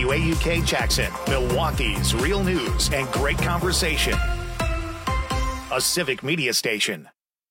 WAUK Jackson, Milwaukee's real news and great conversation. A civic media station.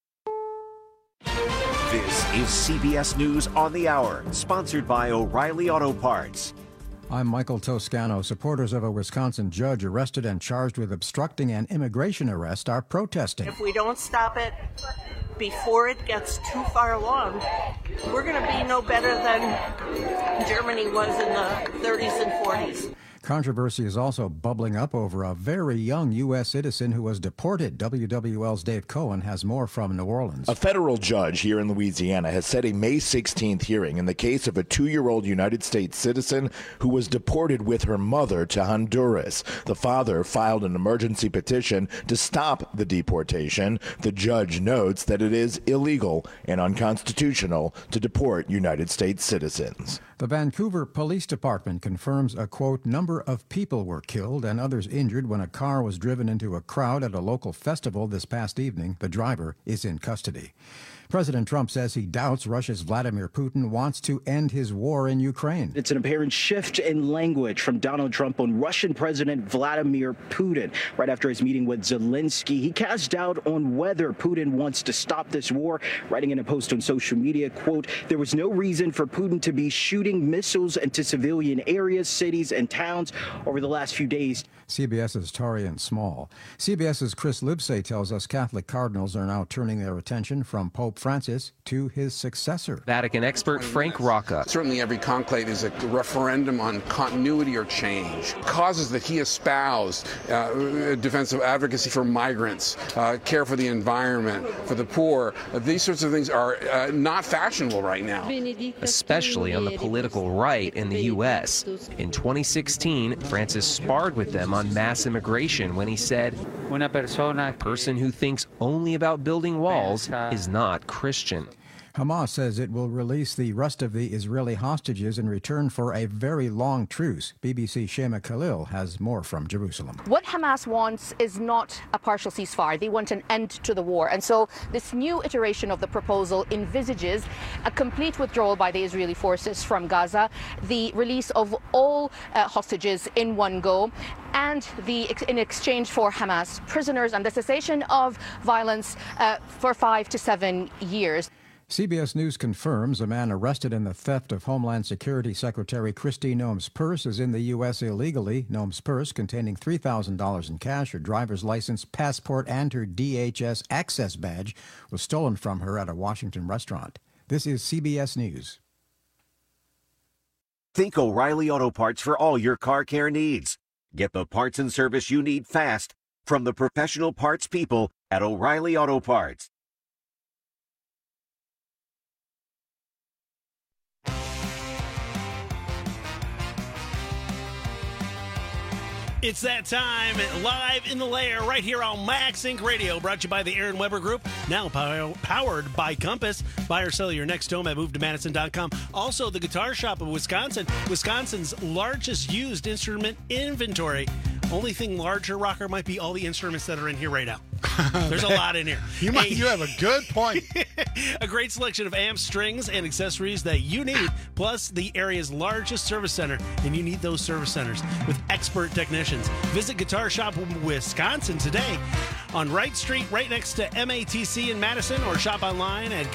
This is CBS News on the Hour, sponsored by O'Reilly Auto Parts. I'm Michael Toscano. Supporters of a Wisconsin judge arrested and charged with obstructing an immigration arrest are protesting. If we don't stop it before it gets too far along, we're going to be no better than Germany was in the 30s and 40s. Controversy is also bubbling up over a very young U.S. citizen who was deported. WWL's Dave Cohen has more from New Orleans. A federal judge here in Louisiana has set a May 16th hearing in the case of a 2-year-old United States citizen who was deported with her mother to Honduras. The father filed an emergency petition to stop the deportation. The judge notes that it is illegal and unconstitutional to deport United States citizens. The Vancouver Police Department confirms a, quote, number of people were killed and others injured when a car was driven into a crowd at a local festival this past evening. The driver is in custody. President Trump says he doubts Russia's Vladimir Putin wants to end his war in Ukraine. It's an apparent shift in language from Donald Trump on Russian President Vladimir Putin. Right after his meeting with Zelensky, he cast doubt on whether Putin wants to stop this war, writing in a post on social media, quote, there was no reason for Putin to be shooting missiles into civilian areas, cities, and towns over the last few days. CBS's Torian Small. CBS's Chris Libsey tells us Catholic cardinals are now turning their attention from Pope Francis to his successor. Vatican expert Frank Rocca. Certainly every conclave is a referendum on continuity or change. Causes that he espoused, defensive advocacy for migrants, care for the environment, for the poor, these sorts of things are not fashionable right now. Especially on the political right in the U.S. In 2016, Francis sparred with them on mass immigration when he said, a person who thinks only about building walls is not Christian. Hamas says it will release the rest of the Israeli hostages in return for a very long truce. BBC Shema Khalil has more from Jerusalem. What Hamas wants is not a partial ceasefire. They want an end to the war. And so this new iteration of the proposal envisages a complete withdrawal by the Israeli forces from Gaza, the release of all hostages in one go, and in exchange for Hamas prisoners and the cessation of violence for 5 to 7 years. CBS News confirms a man arrested in the theft of Homeland Security Secretary Kristi Noem's purse is in the U.S. illegally. Noem's purse, containing $3,000 in cash, her driver's license, passport, and her DHS access badge, was stolen from her at a Washington restaurant. This is CBS News. Think O'Reilly Auto Parts for all your car care needs. Get the parts and service you need fast from the professional parts people at O'Reilly Auto Parts. It's that time, live in the lair, right here on Max Inc. Radio, brought to you by the Aaron Weber Group, now powered by Compass. Buy or sell your next home at MoveToMadison.com. Also, the Guitar Shop of Wisconsin, Wisconsin's largest used instrument inventory. Only thing larger, Rocker, might be all the instruments that are in here right now. There's a lot in here. You have a good point. A great selection of amps, strings, and accessories that you need, plus the area's largest service center, and you need those service centers with expert technicians. Visit Guitar Shop Wisconsin today on Wright Street, right next to MATC in Madison, or shop online at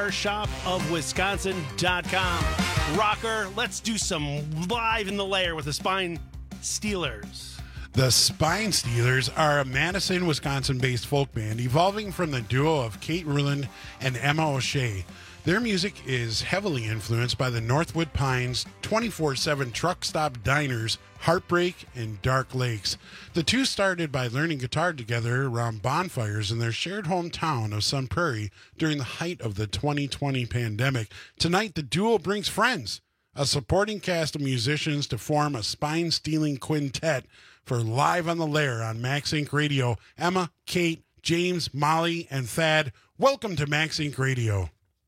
guitarshopofwisconsin.com. Rocker, let's do some live in the lair with the Spine Stealers. The Spine Stealers are a Madison, Wisconsin-based folk band evolving from the duo of Kate Ruland and Emma O'Shea. Their music is heavily influenced by the Northwood Pines, 24/7 truck stop diners, Heartbreak, and Dark Lakes. The two started by learning guitar together around bonfires in their shared hometown of Sun Prairie during the height of the 2020 pandemic. Tonight, the duo brings friends, a supporting cast of musicians, to form a spine-stealing quintet for Live on the Lair on Max Inc. Radio. Emma, Kate, James, Molly, and Thad, welcome to Max Inc. Radio.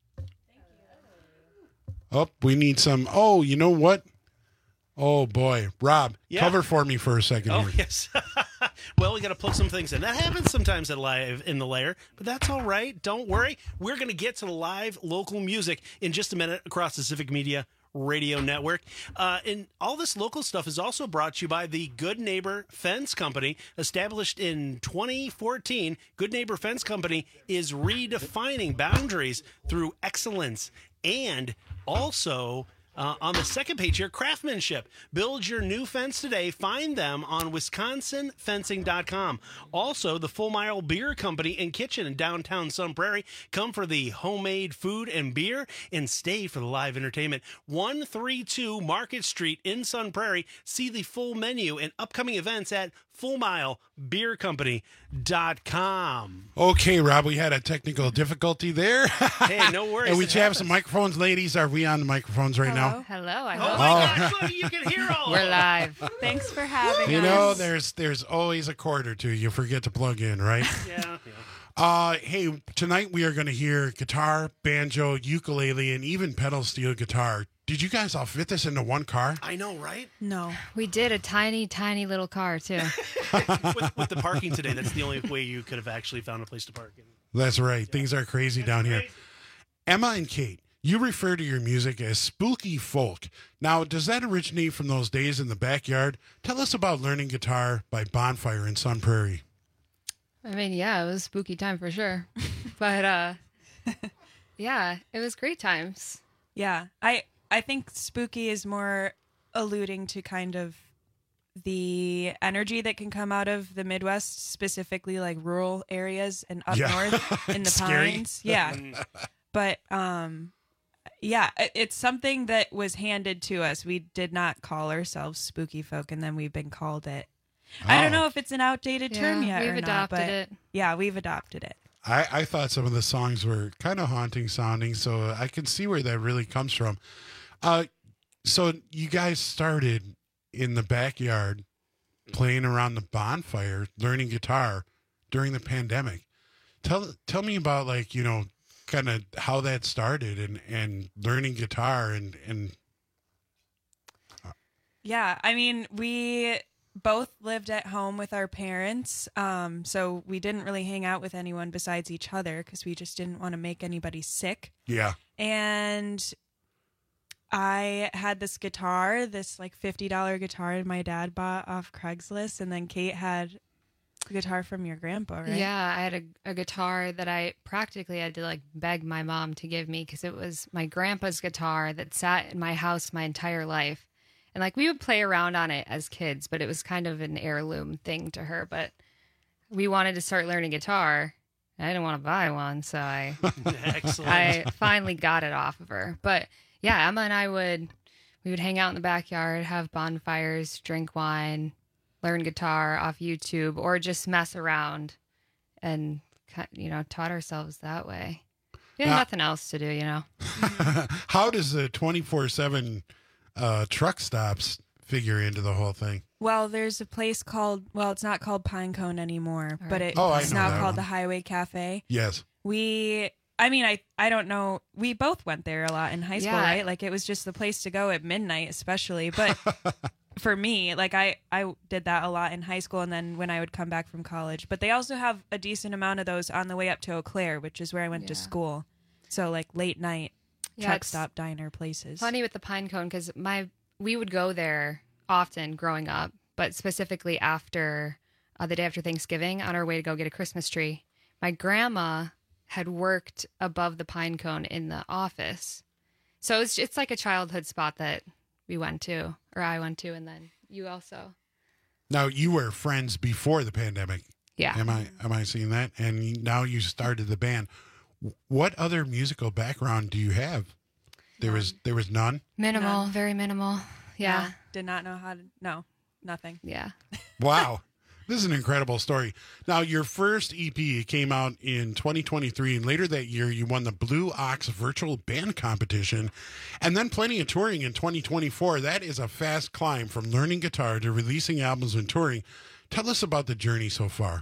Oh, we need some. Oh, you know what? Oh, boy. Rob, cover for me for a second here. Oh, yes. Well, we got to plug some things in. That happens sometimes at Live in the Lair, but that's all right. Don't worry. We're going to get to the live local music in just a minute across the Civic Media Radio Network. And all this local stuff is also brought to you by the Good Neighbor Fence Company. Established in 2014, Good Neighbor Fence Company is redefining boundaries through excellence and also... on the second page here, craftsmanship. Build your new fence today. Find them on wisconsinfencing.com. Also, the Full Mile Beer Company and Kitchen in downtown Sun Prairie. Come for the homemade food and beer and stay for the live entertainment. 132 Market Street in Sun Prairie. See the full menu and upcoming events at FullMileBeerCompany.com. Okay, Rob, we had a technical difficulty there. Hey, no worries. And we have some microphones. Ladies, are we on the microphones right now? Hello. I Oh hope. my gosh, look, you can hear all We're of it. live. Thanks for having You us. know, there's always a cord or two you forget to plug in, right? Yeah. Hey, tonight we are going to hear guitar, banjo, ukulele, and even pedal steel guitar. Did you guys all fit this into one car? I know, right? No. We did a tiny, tiny little car, too. with the parking today, that's the only way you could have actually found a place to park. That's right. Things are crazy down here. Emma and Kate, you refer to your music as spooky folk. Now, does that originate from those days in the backyard? Tell us about learning guitar by Bonfire in Sun Prairie. I mean, yeah, it was a spooky time for sure. But, yeah, it was great times. Yeah, I think spooky is more alluding to kind of the energy that can come out of the Midwest, specifically like rural areas and up north in the Scary. pines. Yeah. But yeah, it's something that was handed to us. We did not call ourselves spooky folk, and then we've been called it. I don't know if it's an outdated term yet we've or adopted not, but it. yeah, we've adopted it. I thought some of the songs were kind of haunting sounding, so I can see where that really comes from. So you guys started in the backyard playing around the bonfire, learning guitar during the pandemic. Tell me about, like, you know, kind of how that started and learning guitar and Yeah, I mean, we both lived at home with our parents, so we didn't really hang out with anyone besides each other because we just didn't want to make anybody sick. Yeah. And I had this guitar, this like $50 guitar my dad bought off Craigslist, and then Kate had a guitar from your grandpa, right? Yeah, I had a guitar that I practically had to like beg my mom to give me because it was my grandpa's guitar that sat in my house my entire life. And like we would play around on it as kids, but it was kind of an heirloom thing to her. But we wanted to start learning guitar. I didn't want to buy one, so I finally got it off of her. But yeah, Emma and I would hang out in the backyard, have bonfires, drink wine, learn guitar off YouTube, or just mess around and, you know, taught ourselves that way. We had nothing else to do, you know. How does the 24/7 truck stops figure into the whole thing? Well, there's a place called, well, it's not called Pinecone anymore, but it's I know now that called one. the Highway Cafe. Yes. I don't know. We both went there a lot in high school, Yeah. right? Like it was just the place to go at midnight, especially. But for me, like I did that a lot in high school and then when I would come back from college. But they also have a decent amount of those on the way up to Eau Claire, which is where I went to school. So like late night truck it's stop diner places. Funny with the Pinecone because we would go there often growing up, but specifically after the day after Thanksgiving on our way to go get a Christmas tree. My grandma had worked above the Pinecone in the office. So it's like a childhood spot that we went to, or I went to, and then you also. Now, you were friends before the pandemic. Yeah. Am I seeing that? And now you started the band. What other musical background do you have? There was none? Minimal, very minimal. Yeah. No, did not know how to, no, nothing. Yeah. Wow. This is an incredible story. Now, your first EP came out in 2023, and later that year, you won the Blue Ox Virtual Band Competition, and then plenty of touring in 2024. That is a fast climb from learning guitar to releasing albums and touring. Tell us about the journey so far.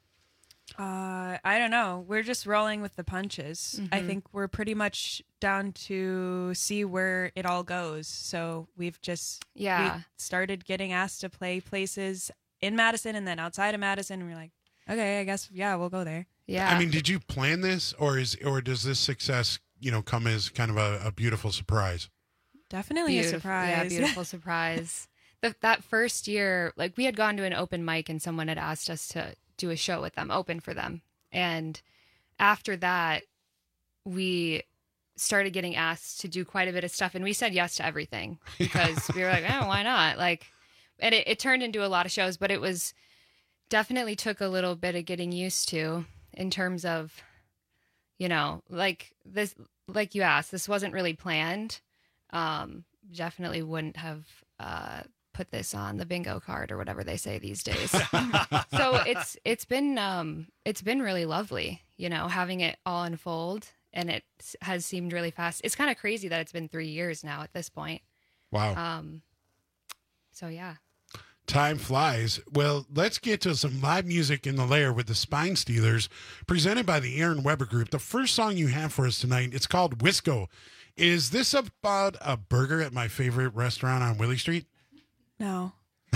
I don't know. We're just rolling with the punches. I think we're pretty much down to see where it all goes. So we've just we started getting asked to play places in Madison and then outside of Madison. And we're like, okay, I guess, yeah, we'll go there. Yeah. I mean, did you plan this, or does this success, come as kind of a beautiful surprise? Definitely a surprise. Yeah, beautiful surprise. That first year, like we had gone to an open mic and someone had asked us to do a show with them, open for them. And after that, we started getting asked to do quite a bit of stuff. And we said yes to everything because we were like, oh, why not? Like, and it turned into a lot of shows, but it was definitely took a little bit of getting used to in terms of, you know, like this, like you asked, this wasn't really planned. Definitely wouldn't have, put this on the bingo card or whatever they say these days. So it's been really lovely, you know, having it all unfold, and it has seemed really fast. It's kind of crazy that it's been 3 years now at this point. Wow. So yeah. Time flies. Well, let's get to some live music in the lair with the Spine Stealers, presented by the Aaron Weber Group. The first song you have for us tonight, it's called Wisco. Is this about a burger at my favorite restaurant on Willie Street? No.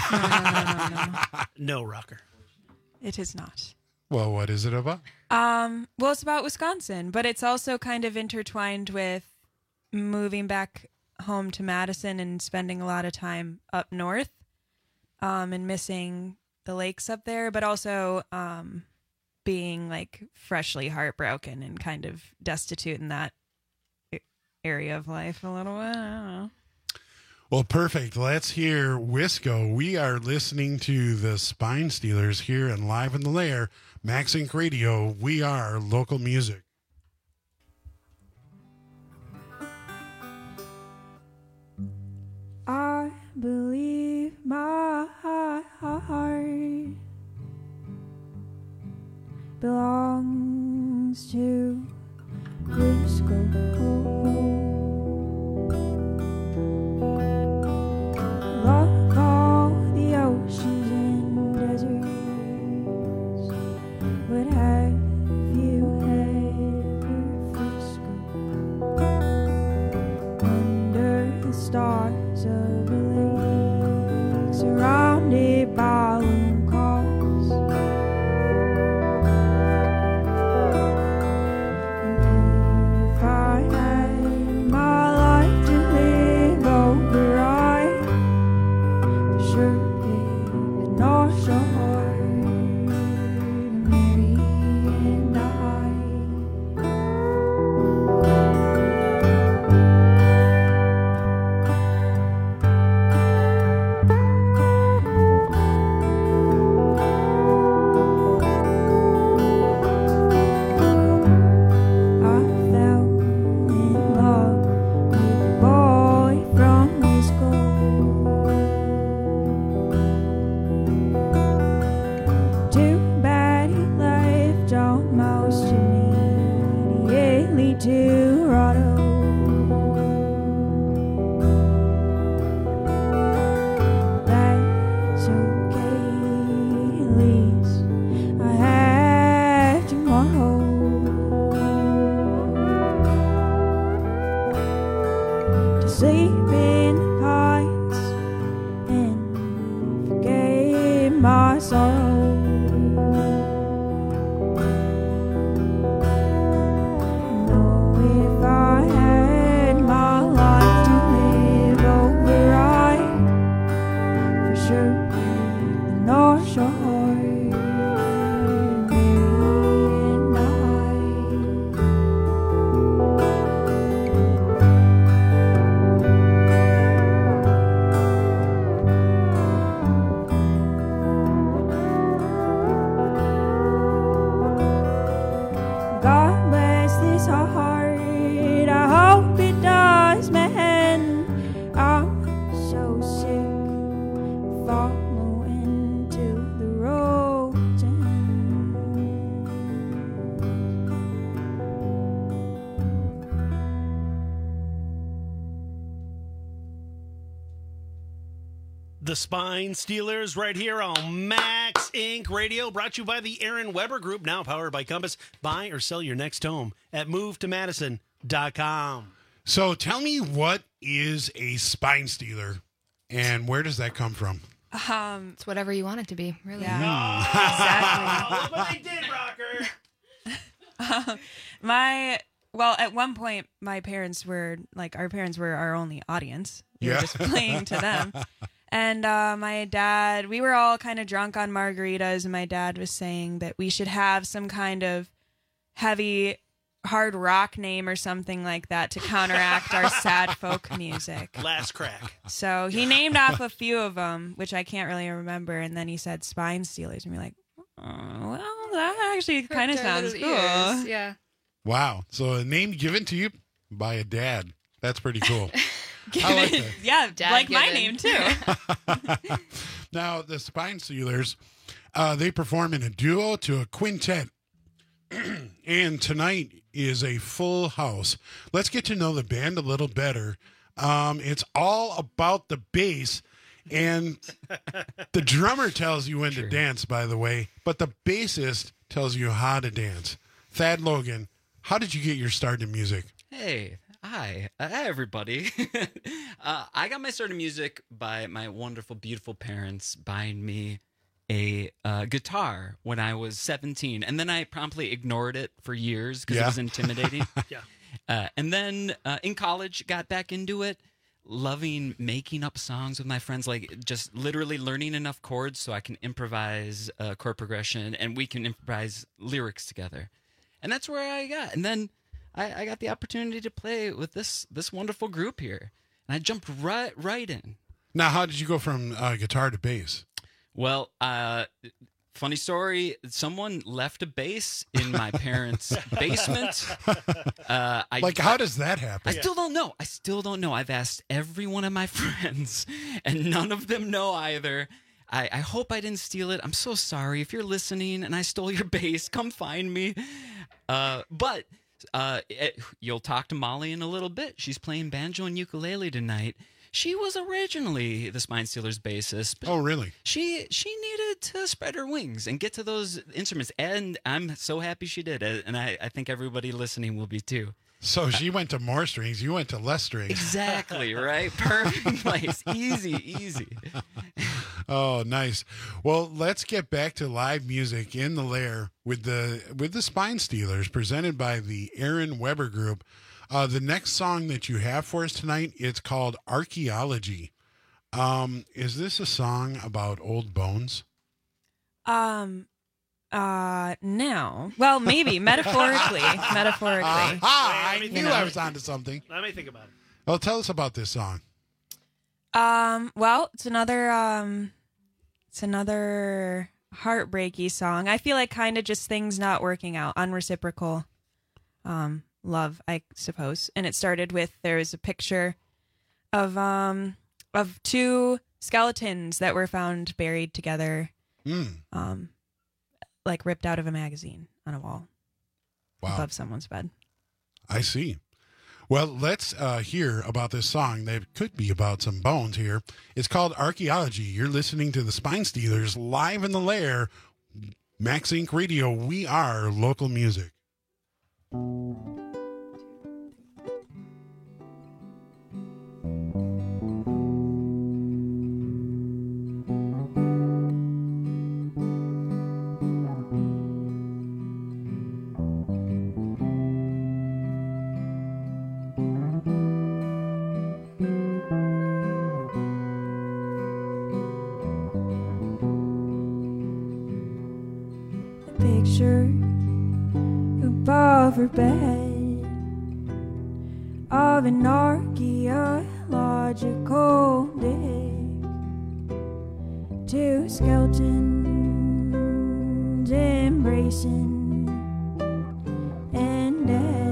No, Rocker. It is not. Well, what is it about? Well, it's about Wisconsin, but it's also kind of intertwined with moving back home to Madison and spending a lot of time up north, and missing the lakes up there, but also being like freshly heartbroken and kind of destitute in that area of life a little bit. I don't know. Well, perfect. Let's hear Wisco. We are listening to the Spine Stealers here and Live in the Lair, Max Inc. Radio. We are local music. I believe my heart belongs to Wisco. Love all the oceans and deserts, but have you ever Frisco under the stars of a lake, surrounded by lone calls? And if I had my life to live over, North Shore, Mary and I. I fell in love with a boy from Wisco. Too bad he left almost immediately to Rado. That's okay, at least I have tomorrow to sleep in the pines and forget my sorrow. If I had my life to live over, I'd for sure the North Shore, Mary and I. God bless this heart, I hope it does, man. I'm so sick of following to the road's end. The Spine Stealers right here on Max Inc. Radio, brought to you by the Aaron Weber Group, now powered by Compass. Buy or sell your next home at movetomadison.com. So tell me, what is a Spine Stealer and where does that come from? It's whatever you want it to be, really. Yeah. Exactly. Look what they did, Rocker. My Well, at one point, our parents were our only audience. We were just playing to them. And my dad, we were all kind of drunk on margaritas, and my dad was saying that we should have some kind of heavy, hard rock name or something like that to counteract our sad folk music. Last Crack. So he named off a few of them, which I can't really remember, and then he said Spine Stealers, and we're like, oh, well, that actually kind of sounds cool. Yeah. Wow. So a name given to you by a dad. That's pretty cool. I like that. Yeah, Dad like my given. name, too. Now, the Spine Stealers, they perform in a duo to a quintet. And tonight is a full house. Let's get to know the band a little better. It's all about the bass. And the drummer tells you when to dance, by the way. But the bassist tells you how to dance. Thad Logan, how did you get your start in music? Hey, hi everybody. I got my start in music by my wonderful, beautiful parents buying me a guitar when I was 17, and then I promptly ignored it for years because it was intimidating. And then in college, got back into it, loving making up songs with my friends, like just literally learning enough chords so I can improvise chord progression, and we can improvise lyrics together. And that's where I got. And then I got the opportunity to play with this wonderful group here, and I jumped right in. Now, how did you go from guitar to bass? Well, funny story. Someone left a bass in my parents' basement. How does that happen? I still don't know. I've asked every one of my friends, and none of them know either. I hope I didn't steal it. I'm so sorry. If you're listening and I stole your bass, come find me. But you'll talk to Molly in a little bit. She's playing banjo and ukulele tonight. She was originally the Spine Stealers bassist. Oh, really? She needed to spread her wings and get to those instruments, and I'm so happy she did. And I think everybody listening will be too. So she went to more strings, you went to less strings. Exactly, right? Perfect place. Easy. Oh, nice. Well, let's get back to live music in the Lair with the Spine Stealers, presented by the Aaron Weber Group. The next song that you have for us tonight, it's called Archaeology. Is this a song about old bones? No. Well, maybe metaphorically. I knew I was onto something. Let me think about it. Well, tell us about this song. Well, it's another heartbreaky song. I feel like kind of just things not working out, unreciprocal love, I suppose. And it started with, there's a picture of two skeletons that were found buried together. Like ripped out of a magazine on a wall. Wow. Above someone's bed. I see. Well, let's hear about this song that could be about some bones here. It's called Archaeology. You're listening to the Spine Stealers live in the Lair. Max Inc. Radio, we are local music. Picture above her bed of an archaeological dig. Two skeletons embracing and dead.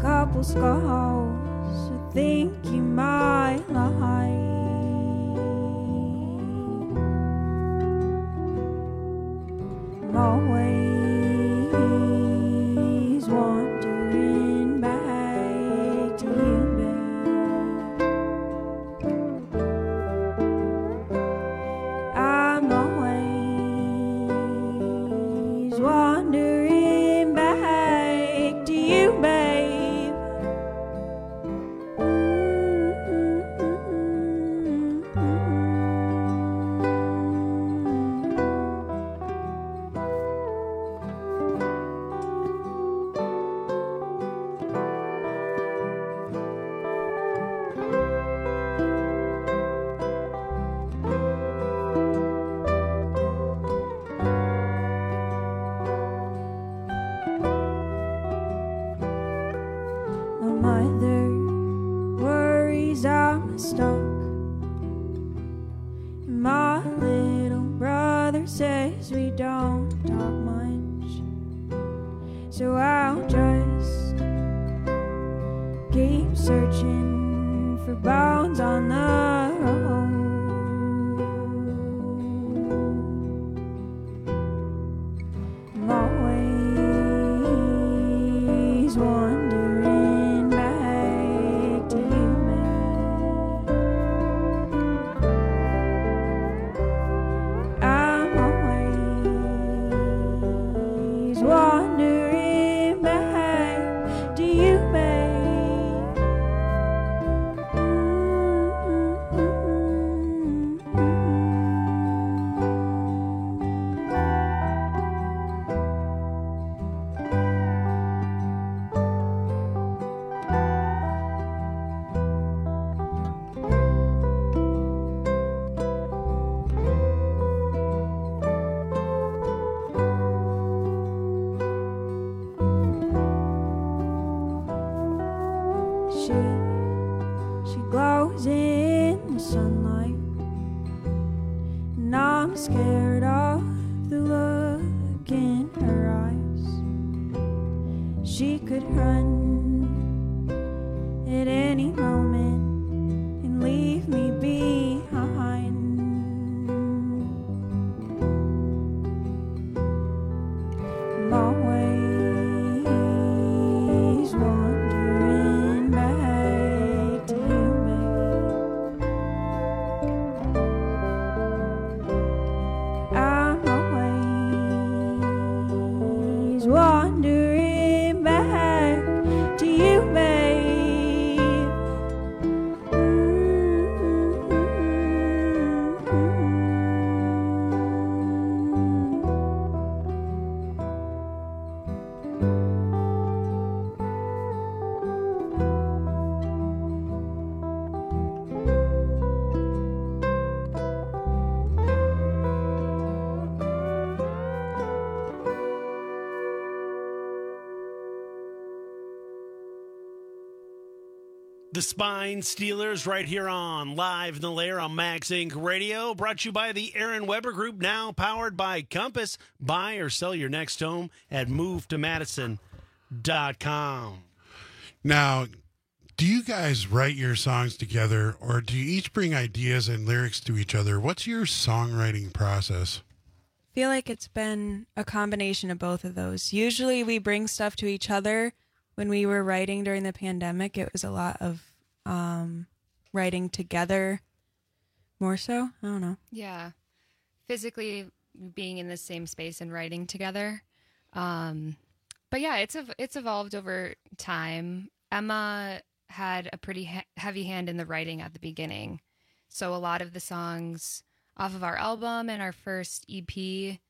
Scars, I think you might like. mother worries I'm stuck. My little brother says we don't talk much, so I'll just keep searching for bones on the road. I'm always wandering back to you, man. I'm always wandering back to you, babe. She glows in the sunlight, and I'm scared of the look in her eyes. She could run at any moment and leave me behind. I'm always wandering back to you, babe. I'm always wandering back to you, babe. The Spine Stealers right here on Live in the Lair on Max Inc. Radio, brought to you by the Aaron Weber Group, now powered by Compass. Buy or sell your next home at movetomadison.com. Now, do you guys write your songs together, or do you each bring ideas and lyrics to each other? What's your songwriting process? I feel like it's been a combination of both of those. Usually we bring stuff to each other. When we were writing during the pandemic, it was a lot of writing together more so. I don't know. Yeah. Physically being in the same space and writing together. But yeah, it's evolved over time. Emma had a pretty heavy hand in the writing at the beginning. So a lot of the songs off of our album and our first EP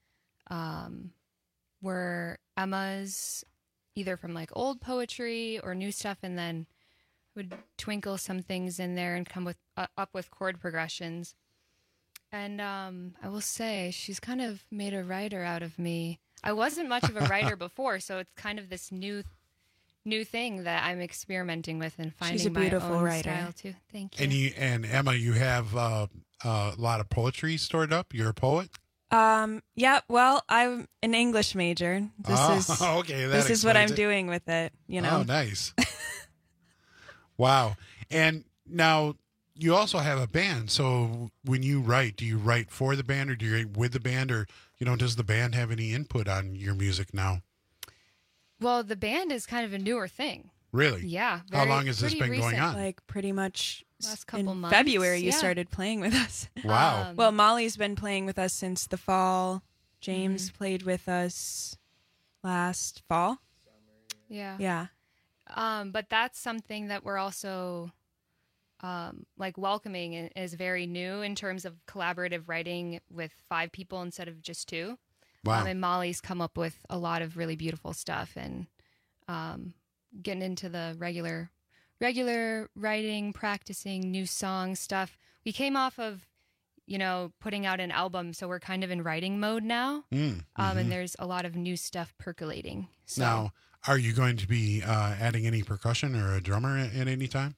were Emma's, either from like old poetry or new stuff, and then would twinkle some things in there and come with up with chord progressions. And I will say she's kind of made a writer out of me. I wasn't much of a writer before, so it's kind of this new thing that I'm experimenting with and finding She's a beautiful my own writer. style too. Thank you. And Emma, you have a lot of poetry stored up. You're a poet. Yeah, well, I'm an English major. This is what I'm doing with it, you know. Oh, nice. Wow. And now you also have a band. So when you write, do you write for the band, or do you write with the band, or, does the band have any input on your music now? Well, the band is kind of a newer thing. Really? Yeah. How long has this been going on? Like pretty much last couple in months. February you started playing with us. Wow. Well, Molly's been playing with us since the fall. James played with us last fall. Yeah. Yeah. But that's something that we're also welcoming and is very new in terms of collaborative writing with 5 people instead of just 2. Wow. And Molly's come up with a lot of really beautiful stuff, and getting into the regular writing, practicing new song stuff. We came off of, putting out an album, so we're kind of in writing mode now. And there's a lot of new stuff percolating. So. Now, Are you going to be adding any percussion or a drummer at any time?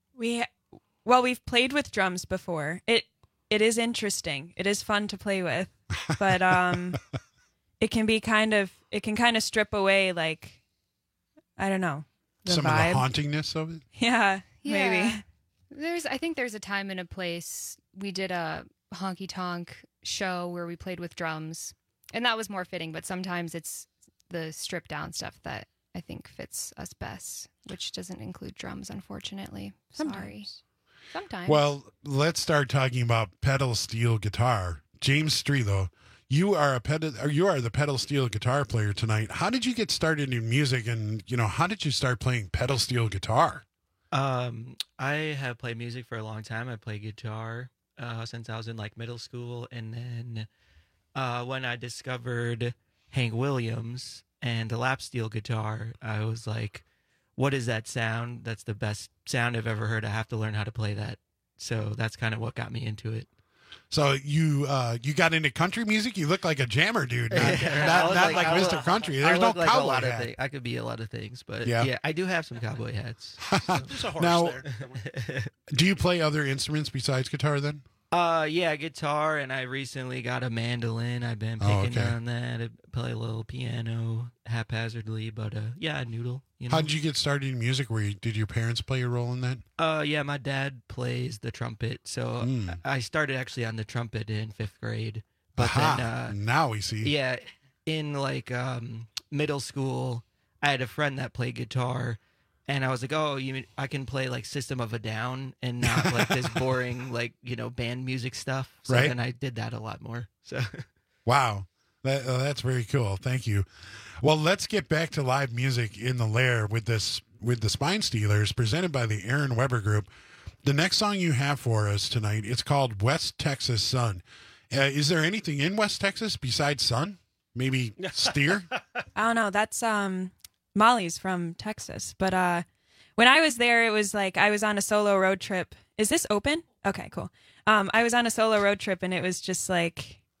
We've played with drums before. It is interesting. It is fun to play with, but it can kind of strip away, like, I don't know, some vibe. Of the hauntingness of it. Yeah, maybe. I think there's a time and a place. We did a honky tonk show where we played with drums, and that was more fitting. But sometimes it's the stripped down stuff that I think fits us best, which doesn't include drums, unfortunately. Sorry. Sometimes. Well, let's start talking about pedal steel guitar. James Strelo, you are the pedal steel guitar player tonight. How did you get started in music, and how did you start playing pedal steel guitar? I have played music for a long time. I played guitar since I was in middle school, and then when I discovered Hank Williams and the lap steel guitar, I was like, what is that sound? That's the best sound I've ever heard. I have to learn how to play that. So that's kind of what got me into it. So you got into country music? You look like a jammer dude, not like Mr. Country. There's no cowboy hat. I could be a lot of things, but yeah, I do have some cowboy hats. There's a horse now, there. Do you play other instruments besides guitar then? Yeah, guitar, and I recently got a mandolin. I've been picking on that. I play a little piano haphazardly, but yeah, I noodle. How did you get started in music? Did your parents play a role in that? Yeah, my dad plays the trumpet, so I started actually on the trumpet in 5th grade. But then now we see. Yeah, in middle school, I had a friend that played guitar. And I was like, oh, I can play System of a Down and not this boring band music stuff. So then I did that a lot more. So, wow, that's very cool. Thank you. Well, let's get back to live music in the Lair with the Spine Stealers, presented by the Aaron Weber Group. The next song you have for us tonight, it's called West Texas Sun. Is there anything in West Texas besides sun? Maybe steer? I don't know. That's Molly's from Texas, but when I was there, it was I was on a solo road trip. Is this open? Okay, cool. I was on a solo road trip, and it was just I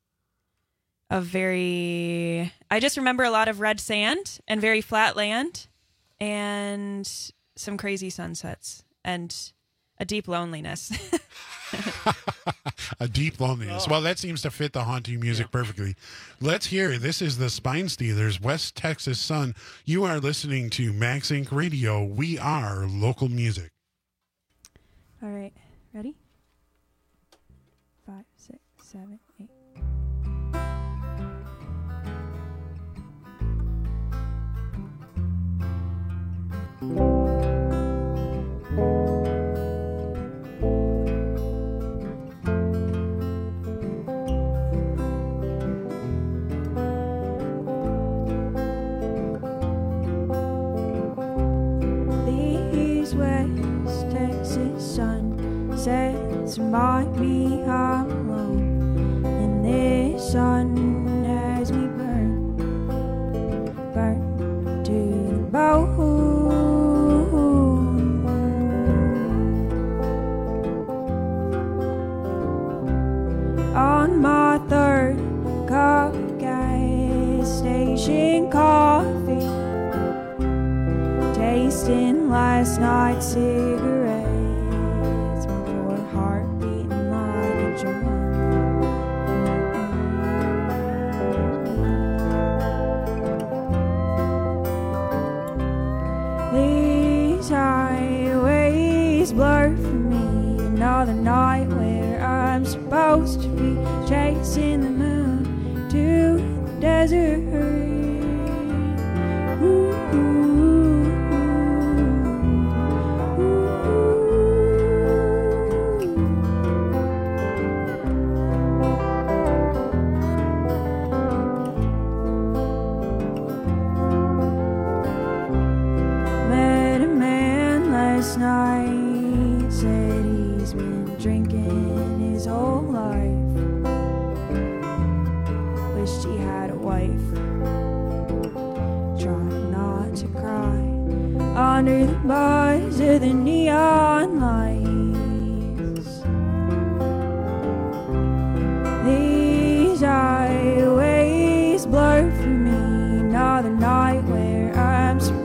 just remember a lot of red sand and very flat land and some crazy sunsets and a deep loneliness. A deep loneliness. Well, that seems to fit the haunting music perfectly. Let's hear it. This is the Spine Stealers, West Texas Sun. You are listening to Max Inc. Radio. We are local music. All right. Ready? 5, 6, 7, 8. West Texas sunsets remind me I'm alone, and this sun has me burned to the bone. On my 3rd cup of gas station coffee, tasting last night's cigarettes, my poor heart beating like a drum. These highways blur for me, another night where I'm supposed to be chasing the moon to the desert. Under the bars of the neon lights, these highways blur for me. Another night where I'm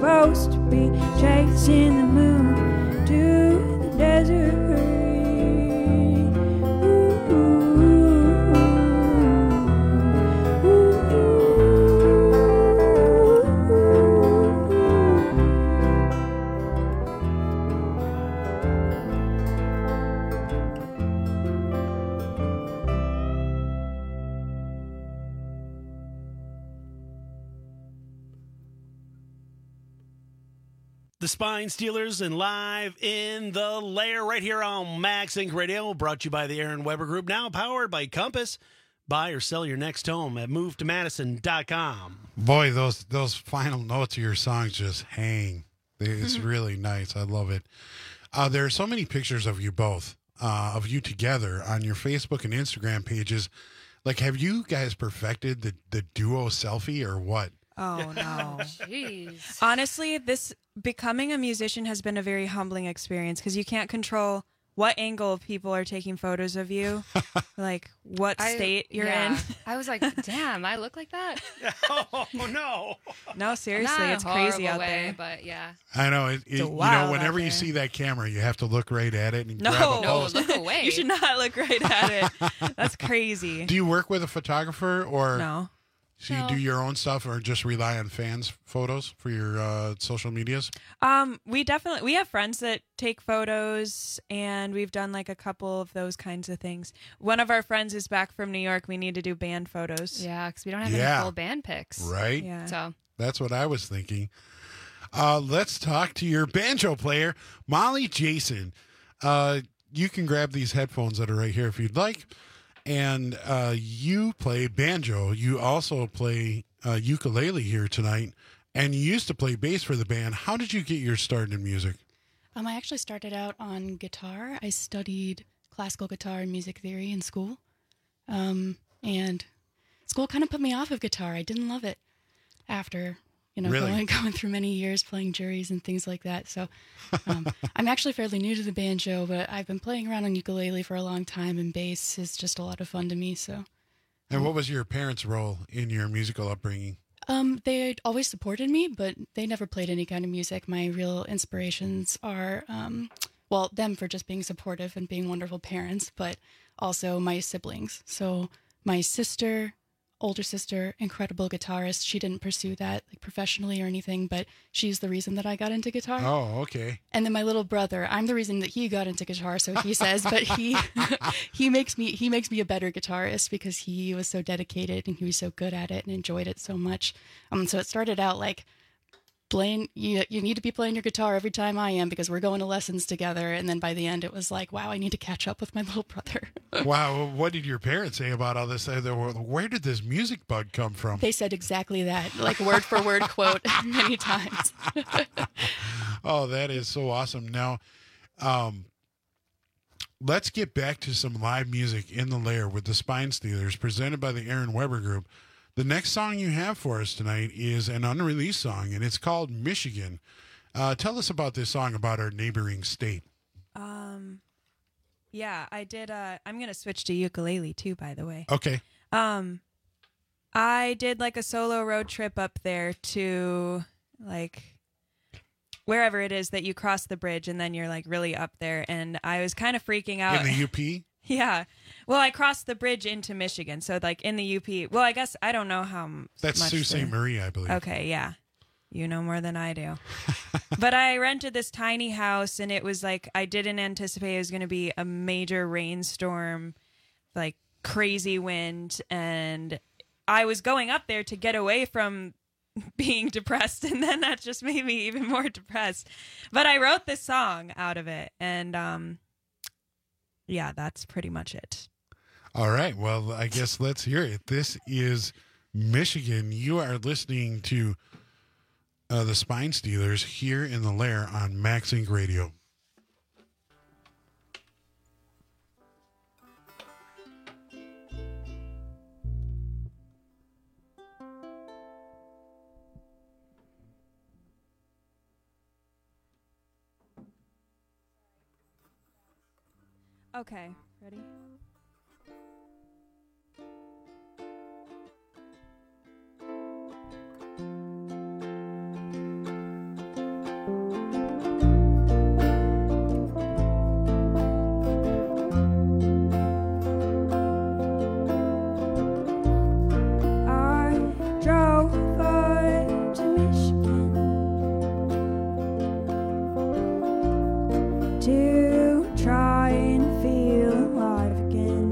The Spine Stealers and live in the lair right here on Max Inc. Radio, brought to you by the Aaron Weber Group, now powered by Compass. Buy or sell your next home at movetomadison.com. Boy, those final notes of your songs just hang. It's really nice. I love it. There are so many pictures of you both, of you together on your Facebook and Instagram pages. Like, have you guys perfected the duo selfie or what? Oh, no. Jeez. Honestly, becoming a musician has been a very humbling experience because you can't control what angle people are taking photos of you, like what state you're in. I was like, damn, I look like that? Oh, no. No, seriously, Not it's crazy out way, there. But yeah. I know. Whenever you see that camera, you have to look right at it and grab a pose. Look away. You should not look right at it. That's crazy. Do you work with a photographer or no? So you do your own stuff or just rely on fans' photos for your social medias? We have friends that take photos, and we've done like a couple of those kinds of things. One of our friends is back from New York. We need to do band photos. Yeah, because we don't have any full band pics. Right? Yeah. So that's what I was thinking. Let's talk to your banjo player, Molly Jason. You can grab these headphones that are right here if you'd like. And you play banjo. You also play ukulele here tonight. And you used to play bass for the band. How did you get your start in music? I actually started out on guitar. I studied classical guitar and music theory in school. And school kind of put me off of guitar. I didn't love it after, Really? going through many years playing juries and things like that. So I'm actually fairly new to the banjo, but I've been playing around on ukulele for a long time, and bass is just a lot of fun to me. So. And what was your parents' role in your musical upbringing? They always supported me, but they never played any kind of music. My real inspirations are, them for just being supportive and being wonderful parents, but also my siblings. So my older sister, incredible guitarist. She didn't pursue that professionally or anything, but she's the reason that I got into guitar. Oh, okay. And then my little brother, I'm the reason that he got into guitar, so he says, but he makes me a better guitarist because he was so dedicated and he was so good at it and enjoyed it so much. So it started out like playing, you need to be playing your guitar every time I am because we're going to lessons together. And then by the end, it was like, wow, I need to catch up with my little brother. Wow. What did your parents say about all this? Where did this music bug come from? They said exactly that, like word for word quote many times. Oh, that is so awesome. Now, let's get back to some live music in the lair with the Spine Stealers presented by the Aaron Weber Group. The next song you have for us tonight is an unreleased song, and it's called Michigan. Tell us about this song about our neighboring state. Yeah, I did. I'm going to switch to ukulele too, by the way. Okay. I did like a solo road trip up there to wherever it is that you cross the bridge and then you're really up there. And I was kind of freaking out. In the UP? Yeah. Well, I crossed the bridge into Michigan. So in the UP, well, I guess I don't know how That's much Sault Ste. Marie, I believe. Okay. Yeah. You know more than I do. But I rented this tiny house and it was I didn't anticipate it was going to be a major rainstorm, crazy wind. And I was going up there to get away from being depressed. And then that just made me even more depressed. But I wrote this song out of it. And, yeah, that's pretty much it. All right. Well, I guess let's hear it. This is Michigan. You are listening to the Spine Stealers here in the lair on Max Inc. Radio. Okay, ready? I drove up to Michigan to try and feel alive again.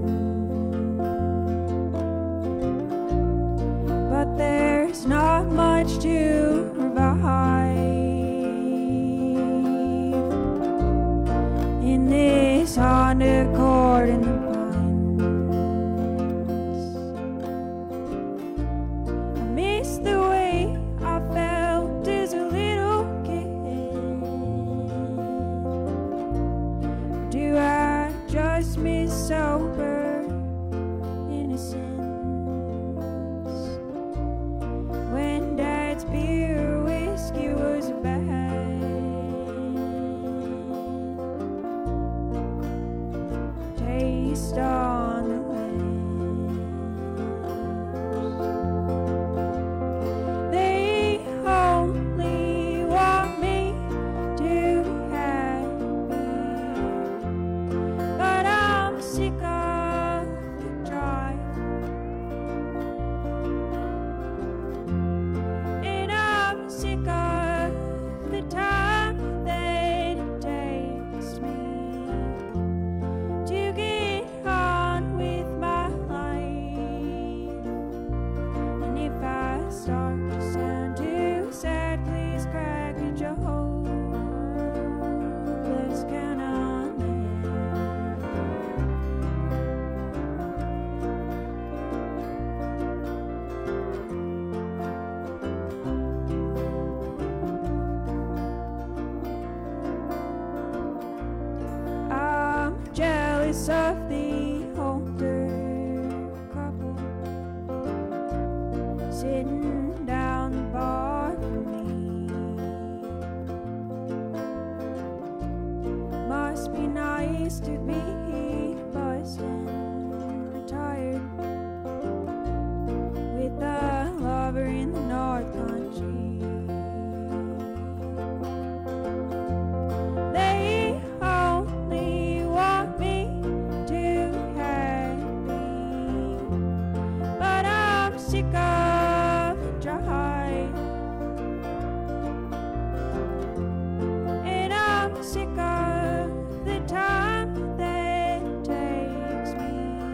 But there's not much to provide. find a chord in the pines. I miss the way I felt as a little kid. Do I just miss sober innocence? When Dad's beer whiskey was bad. Taste on the lips. They only want me to be happy, but I'm sick of the drive, and I'm sick of the time that it takes me to get on with my life. And if I start to sound too sad, please crack a joke. Let's count on it. I'm jealous of the older couple sitting down the bar for me. Must be nice to be buzzed and retired with a lover in the North Country. They only want me to be happy, but I'm sick of the drive, and I'm sick of the time that it takes me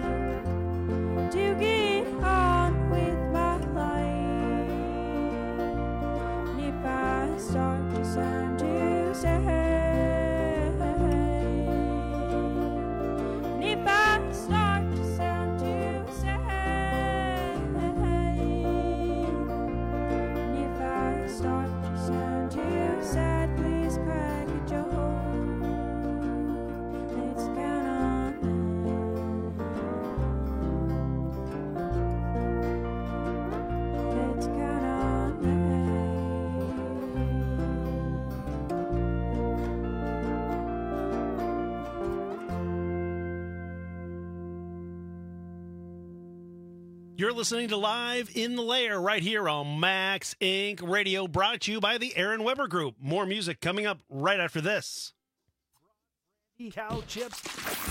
to get on with my life. And if I start to sound too sad, and if I start to sound too sad, and if I start to sound too sad, please crack a joke. Let's count on it. Let's count on it. You're listening to Live in the Lair right here on Max Inc. Radio, brought to you by the Aaron Weber Group. More music coming up right after this. Cow chips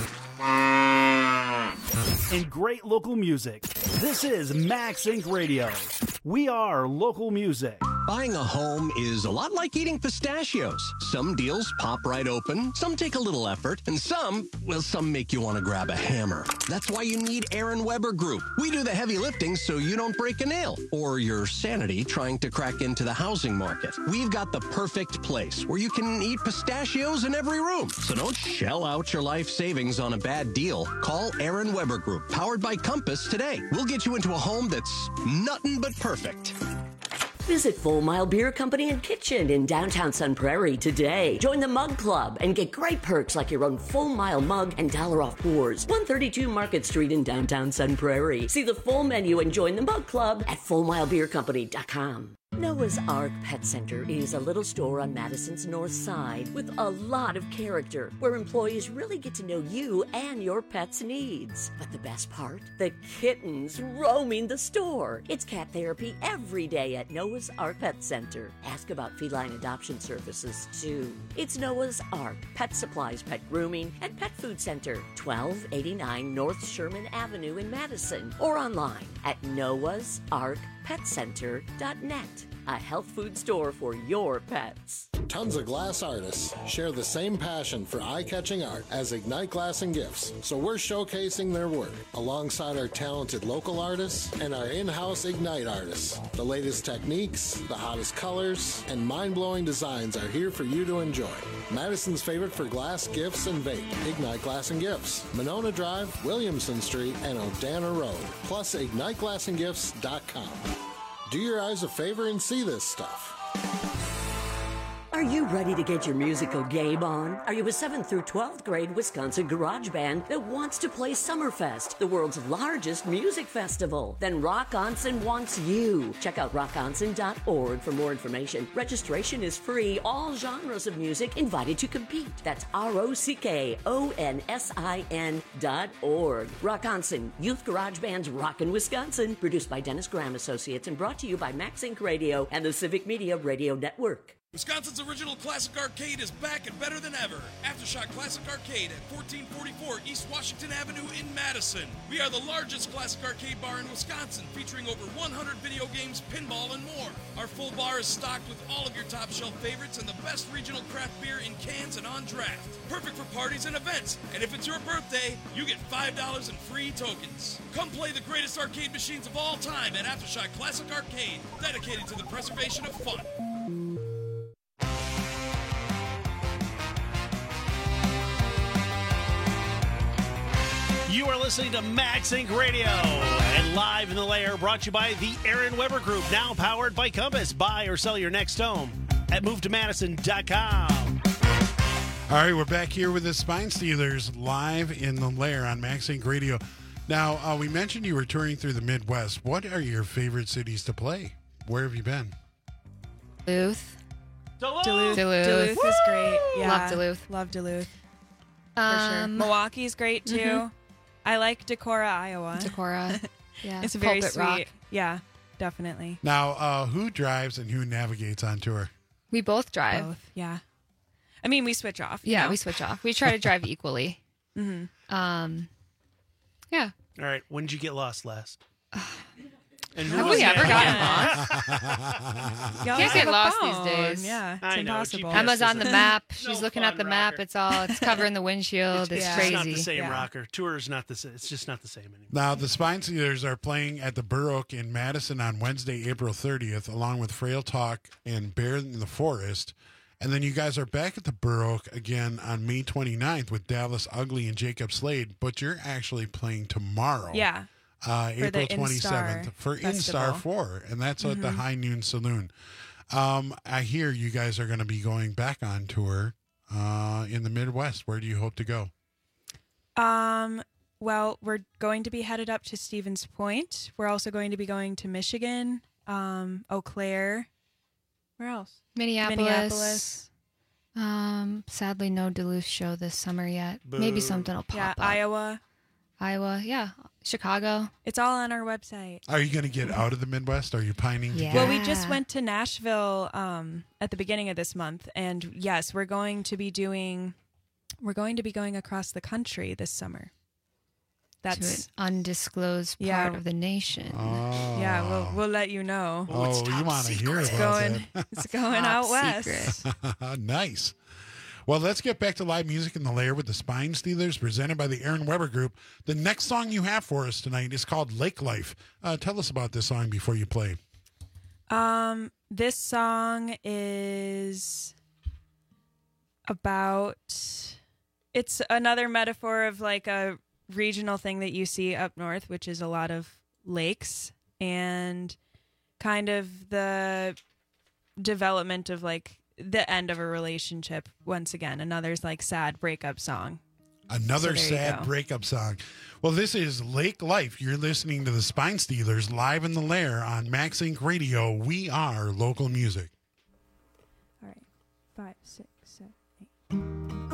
and great local music. This is Max Inc. Radio. We are local music. Buying a home is a lot like eating pistachios. Some deals pop right open, some take a little effort, and some make you want to grab a hammer. That's why you need Aaron Weber Group. We do the heavy lifting so you don't break a nail or your sanity trying to crack into the housing market. We've got the perfect place where you can eat pistachios in every room. So don't shell out your life savings on a bad deal. Call Aaron Weber Group, powered by Compass, today. We'll get you into a home that's nothing but perfect. Visit Full Mile Beer Company and Kitchen in downtown Sun Prairie today. Join the Mug Club and get great perks like your own Full Mile mug and $1 off pours. 132 Market Street in downtown Sun Prairie. See the full menu and join the Mug Club at FullMileBeerCompany.com. Noah's Ark Pet Center is a little store on Madison's north side with a lot of character, where employees really get to know you and your pet's needs. But the best part? The kittens roaming the store. It's cat therapy every day at Noah's Ark Pet Center. Ask about feline adoption services, too. It's Noah's Ark Pet Supplies, Pet Grooming, and Pet Food Center, 1289 North Sherman Avenue in Madison, or online at noahsarkpetcenter.net. A health food store for your pets. Tons of glass artists share the same passion for eye-catching art as Ignite Glass and Gifts, so we're showcasing their work alongside our talented local artists and our in-house Ignite artists. The latest techniques, the hottest colors, and mind-blowing designs are here for you to enjoy. Madison's favorite for glass, gifts, and vape, Ignite Glass and Gifts, Monona Drive, Williamson Street, and Odana Road, plus IgniteGlassandGifts.com. Do your eyes a favor and see this stuff. Are you ready to get your musical game on? Are you a 7th through 12th grade Wisconsin garage band that wants to play Summerfest, the world's largest music festival? Then Rock Onsen wants you. Check out rockonsen.org for more information. Registration is free. All genres of music invited to compete. That's ROCKONSIN.org. Rock Onsen, Youth Garage Band's Rockin' Wisconsin. Produced by Dennis Graham Associates and brought to you by Max Inc. Radio and the Civic Media Radio Network. Wisconsin's original classic arcade is back and better than ever. Aftershock Classic Arcade at 1444 East Washington Avenue in Madison. We are the largest classic arcade bar in Wisconsin, featuring over 100 video games, pinball, and more. Our full bar is stocked with all of your top shelf favorites and the best regional craft beer in cans and on draft. Perfect for parties and events. And if it's your birthday, you get $5 in free tokens. Come play the greatest arcade machines of all time at Aftershock Classic Arcade, dedicated to the preservation of fun. You are listening to Max Inc. Radio and Live in the Lair, brought to you by the Aaron Weber Group, now powered by Compass. Buy or sell your next home at MoveToMadison.com. All right, we're back here with the Spine Stealers live in the Lair on Max Inc. Radio. Now, we mentioned you were touring through the Midwest. What are your favorite cities to play? Where have you been? Duluth. Duluth Woo! is great. Yeah. Love Duluth. Love Duluth. For sure. Milwaukee's great too. Mm-hmm. I like Decorah, Iowa. Decorah. Yeah. It's very Pulpit sweet. Rock. Yeah, definitely. Now, who drives and who navigates on tour? We both drive. Both, yeah. I mean, we switch off. Yeah, we switch off. We try to drive equally. Mm-hmm. Yeah. All right. When did you get lost last? And Have we ever gotten lost? Can't get lost these days. Yeah, it's impossible. Emma's on the map. She's looking at the map. It's covering the windshield. It's crazy. It's not the same rocker. Tour is not the same. It's just not the same anymore. Now, the Spine Stealers are playing at the Burr Oak in Madison on Wednesday, April 30th, along with Frail Talk and Bear in the Forest. And then you guys are back at the Burr Oak again on May 29th with Dallas Ugly and Jacob Slade, but you're actually playing tomorrow. Yeah. April 27th for Instar 4, and that's at the High Noon Saloon. I hear you guys are going to be going back on tour in the Midwest. Where do you hope to go? Well, we're going to be headed up to Stevens Point. We're also going to be going to Michigan, Eau Claire. Where else? Minneapolis. Sadly, no Duluth show this summer yet. Boo. Maybe something will pop up. Iowa, yeah. Chicago. It's all on our website. Are you going to get out of the Midwest? Are you pining to get Well, we just went to Nashville at the beginning of this month, and yes, we're going to be going across the country this summer. That's to an undisclosed part of the nation. Oh. Yeah, we'll let you know. Oh, you want to hear about that? It's going out west. Nice. Well, let's get back to live music in the Lair with the Spine Stealers, presented by the Aaron Weber Group. The next song you have for us tonight is called Lake Life. Tell us about this song before you play. This song is about... It's another metaphor of like a regional thing that you see up north, which is a lot of lakes, and kind of the development of like the end of a relationship. Once again, another's like sad breakup song. Another sad breakup song. Well, this is Lake Life. You're listening to the Spine Stealers live in the Lair on Max Inc. Radio. We are local music. All right. 5, 6, 7, 8.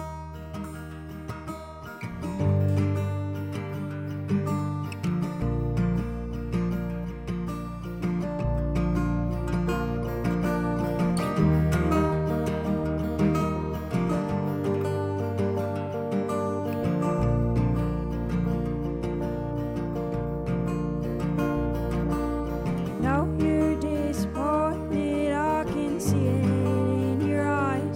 Now you're disappointed, I can see it in your eyes.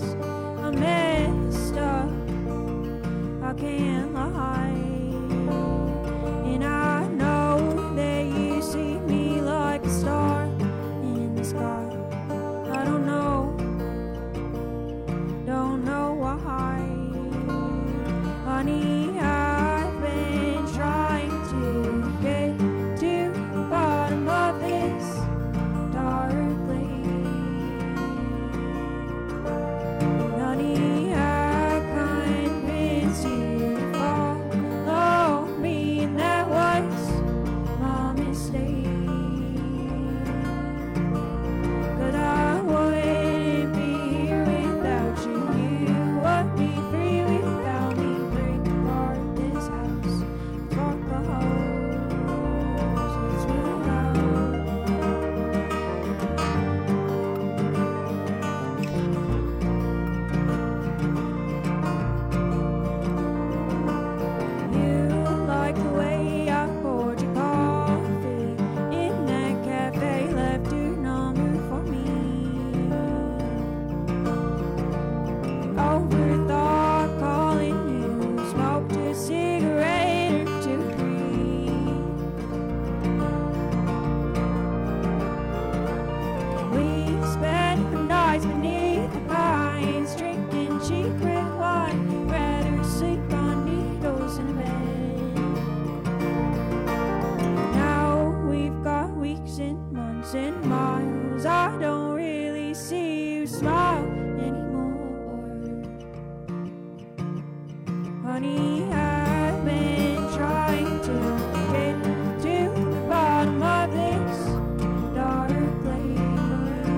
Honey, I've been trying to get to the bottom of this dark place.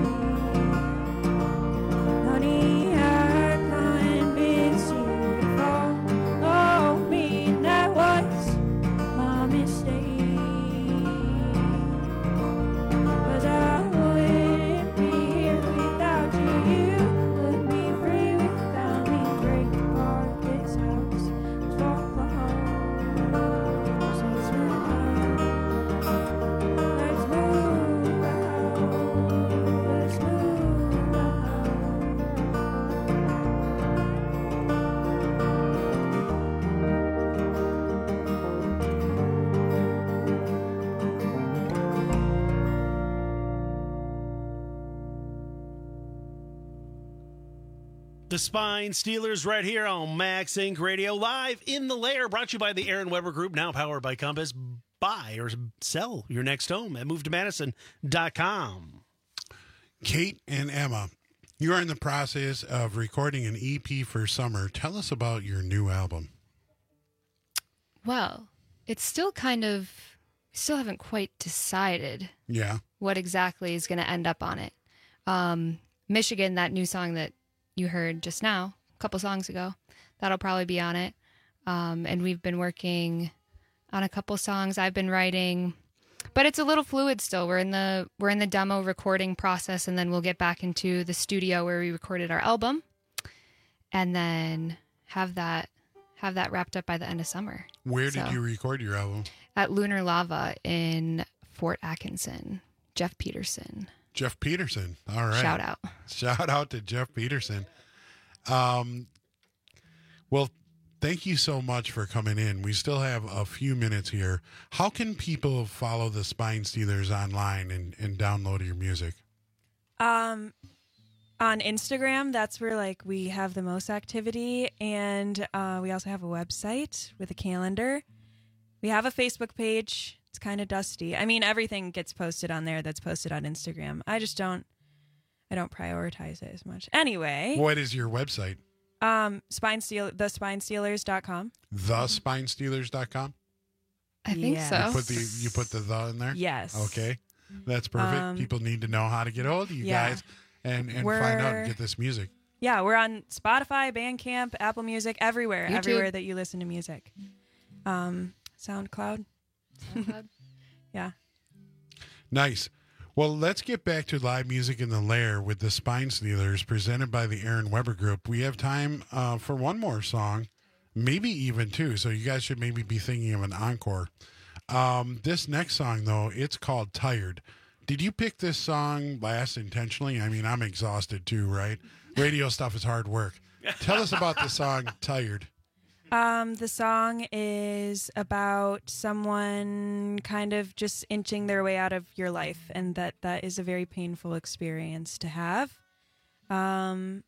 Honey, I convinced you to follow me, and that was my mistake. 'Cause I wouldn't be here without you. You would be free without me. Break apart this house, fall home. So let's move on. Let's move on. Let's move on. The Spine Steelers right here on Max Inc. Radio, live in the lair, brought to you by the Aaron Weber Group, now powered by Compass. Buy or sell your next home at MoveToMadison.com. Kate and Emma, you are in the process of recording an EP for summer. Tell us about your new album. Well, it's still still haven't quite decided Yeah. what exactly is going to end up on it. Michigan, that new song that you heard just now, a couple songs ago, that'll probably be on it. And we've been working on a couple songs I've been writing, but it's a little fluid still. We're in the demo recording process, and then we'll get back into the studio where we recorded our album, and then have that wrapped up by the end of summer. Where did you record your album? At Lunar Lava in Fort Atkinson. Jeff Peterson. Jeff Peterson. All right. Shout out. Shout out to Jeff Peterson. Well, thank you so much for coming in. We still have a few minutes here. How can people follow the Spine Steelers online and download your music? On Instagram, that's where we have the most activity, and we also have a website with a calendar. We have a Facebook page. It's kind of dusty. I mean, everything gets posted on there that's posted on Instagram. I don't prioritize it as much. Anyway. What is your website? TheSpineStealers.com. TheSpineStealers.com? I think so. You put the in there? Yes. Okay. That's perfect. People need to know how to get hold of you guys and find out and get this music. Yeah, we're on Spotify, Bandcamp, Apple Music, everywhere. YouTube. Everywhere that you listen to music. SoundCloud. Yeah. Nice. Well, let's get back to live music in the lair with the Spine Steelers, presented by the Aaron Weber Group. We have time for one more song, maybe even two, so you guys should maybe be thinking of an encore. This next song, though, it's called Tired. Did you pick this song last intentionally? I mean, I'm exhausted too, right? Radio stuff is hard work. Tell us about the song Tired. The song is about someone kind of just inching their way out of your life, and that is a very painful experience to have. And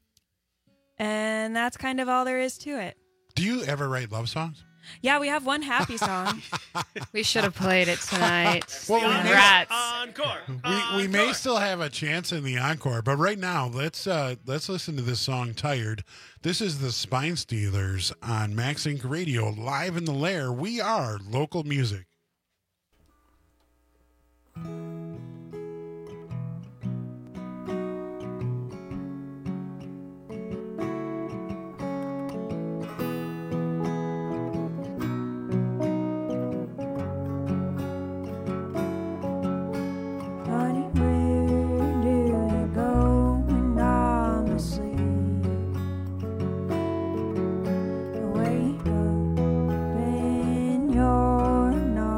that's kind of all there is to it. Do you ever write love songs? Yeah, we have one happy song. We should have played it tonight. Well, Congrats. Encore. We may still have a chance in the encore, but right now let's listen to this song Tired. This is the Spine Steelers on Max Inc. Radio, live in the lair. We are local music. You're not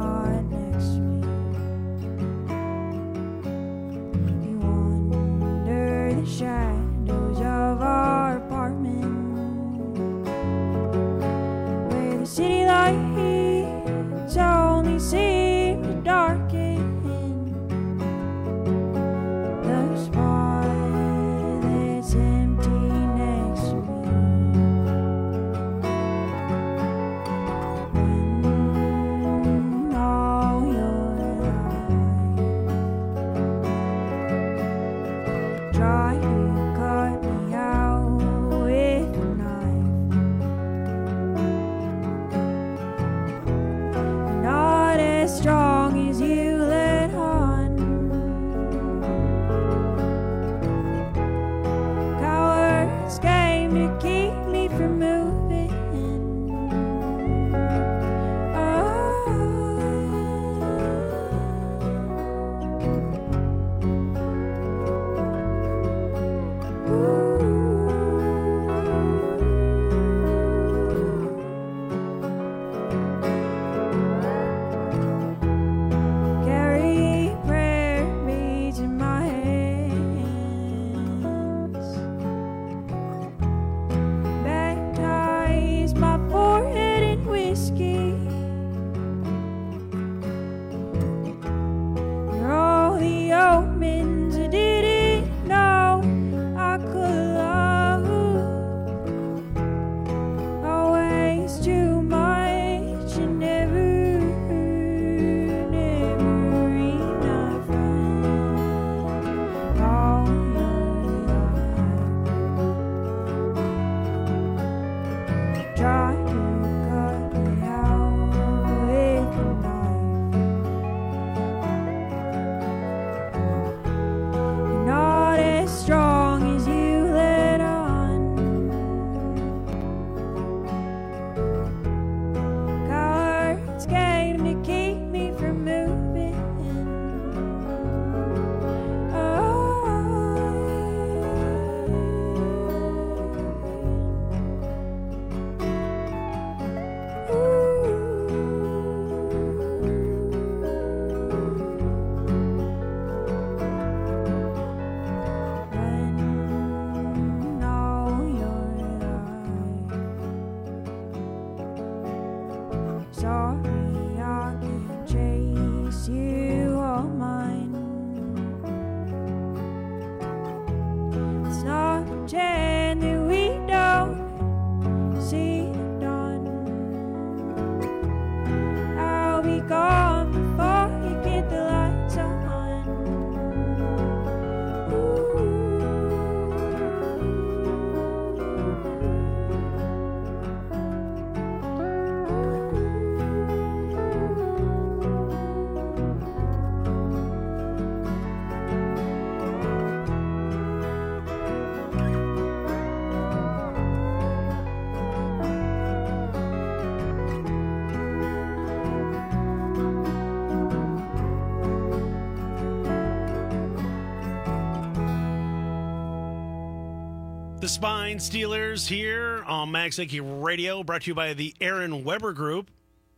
Spine Stealers here on Max Inc. Radio, brought to you by the Aaron Weber Group.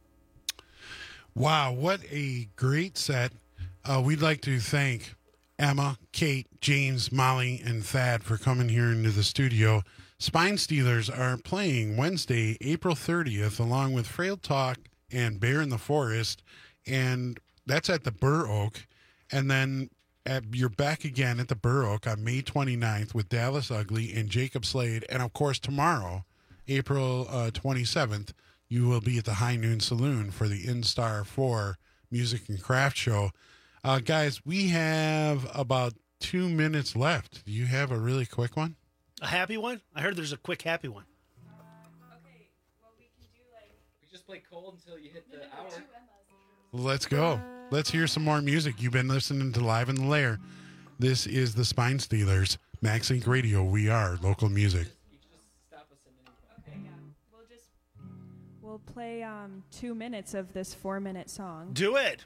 Wow, what a great set. We'd like to thank Emma, Kate, James, Molly, and Thad for coming here into the studio. Spine Stealers are playing Wednesday, April 30th, along with Frail Talk and Bear in the Forest, and that's at the Burr Oak. And then you're back again at the Burr Oak on May 29th with Dallas Ugly and Jacob Slade. And, of course, tomorrow, April 27th, you will be at the High Noon Saloon for the In-Star 4 Music and Craft Show. Guys, we have about 2 minutes left. Do you have a really quick one? A happy one? I heard there's a quick happy one. Okay, well, we can do we just play cold until you hit the hour. Let's go. Let's hear some more music. You've been listening to Live in the Lair. This is the Spine Stealers, Max Inc. Radio. We are local music. Okay, yeah. We'll play 2 minutes of this 4-minute song. Do it.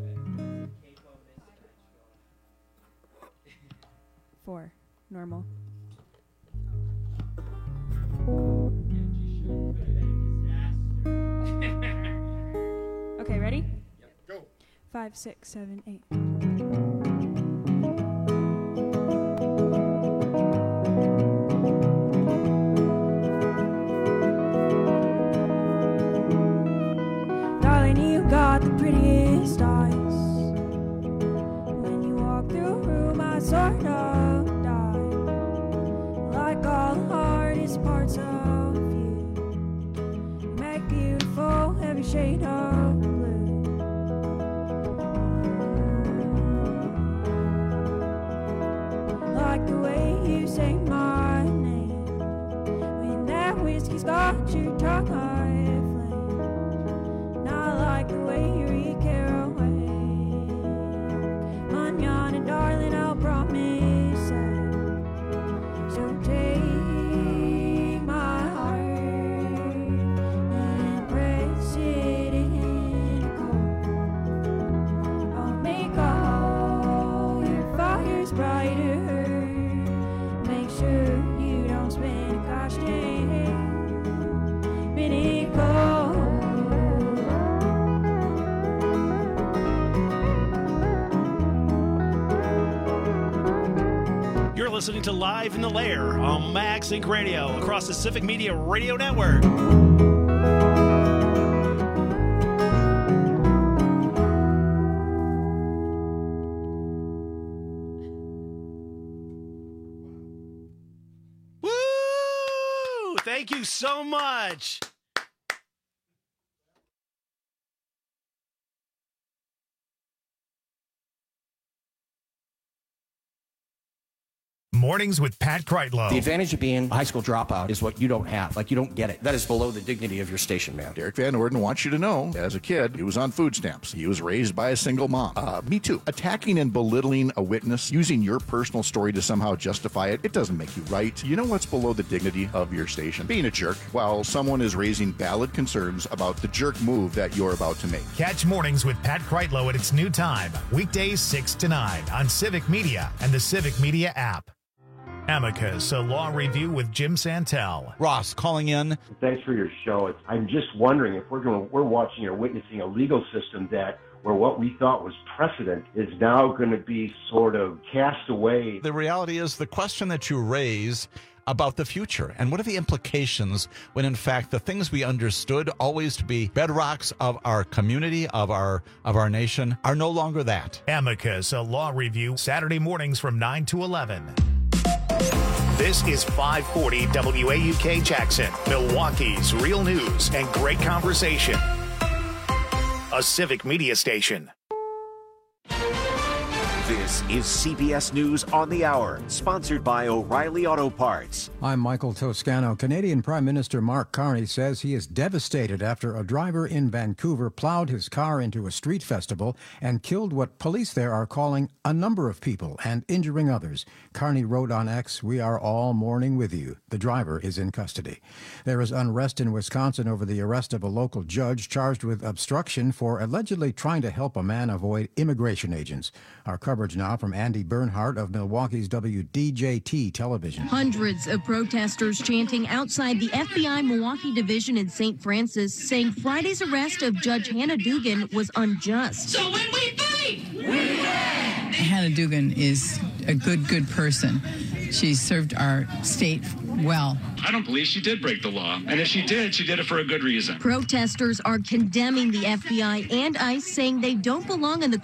4, normal. Okay, ready? Yep. Go. 5, 6, 7, 8. Darling, you got the prettiest eyes. When you walk through a room, I sort of die. Like all the hardest parts of you, you make beautiful every shade of blue. Like the way you say my name when that whiskey's got your tongue I flame. Not like the way you read caraway. Manana, darling, I'll promise that. So take my heart and press it in a cold. I'll make all your fires brighter. Make sure you don't spend a gosh dang minute cold. You're listening to Live in the Lair on Max Inc. Radio across the Civic Media Radio Network. Woo! Thank you so much. Mornings with Pat Kreitlow. The advantage of being a high school dropout is what you don't have. Like, you don't get it. That is below the dignity of your station, man. Derek Van Orden wants you to know, as a kid, he was on food stamps. He was raised by a single mom. Me too. Attacking and belittling a witness, using your personal story to somehow justify it, it doesn't make you right. You know what's below the dignity of your station? Being a jerk while someone is raising valid concerns about the jerk move that you're about to make. Catch Mornings with Pat Kreitlow at its new time, weekdays 6 to 9 on Civic Media and the Civic Media app. Amicus, a law review with Jim Santel. Ross calling in. Thanks for your show. I'm just wondering if we're watching or witnessing a legal system that where what we thought was precedent is now going to be sort of cast away. The reality is the question that you raise about the future and what are the implications when in fact the things we understood always to be bedrocks of our community, of our nation, are no longer that. Amicus, a law review, Saturday mornings from 9 to 11. This is 540 WAUK Jackson, Milwaukee's real news and great conversation. A Civic Media station. This is CBS News on the Hour, sponsored by O'Reilly Auto Parts. I'm Michael Toscano. Canadian Prime Minister Mark Carney says he is devastated after a driver in Vancouver plowed his car into a street festival and killed what police there are calling a number of people and injuring others. Carney wrote on X, "We are all mourning with you. The driver is in custody." There is unrest in Wisconsin over the arrest of a local judge charged with obstruction for allegedly trying to help a man avoid immigration agents. Our coverage coverage now from Andy Bernhardt of Milwaukee's WDJT television. Hundreds of protesters chanting outside the FBI Milwaukee division in St. Francis, saying Friday's arrest of Judge Hannah Dugan was unjust. So when we fight, we win! Hannah Dugan is a good person. She served our state well. I don't believe she did break the law. And if she did it for a good reason. Protesters are condemning the FBI and ICE, saying they don't belong in the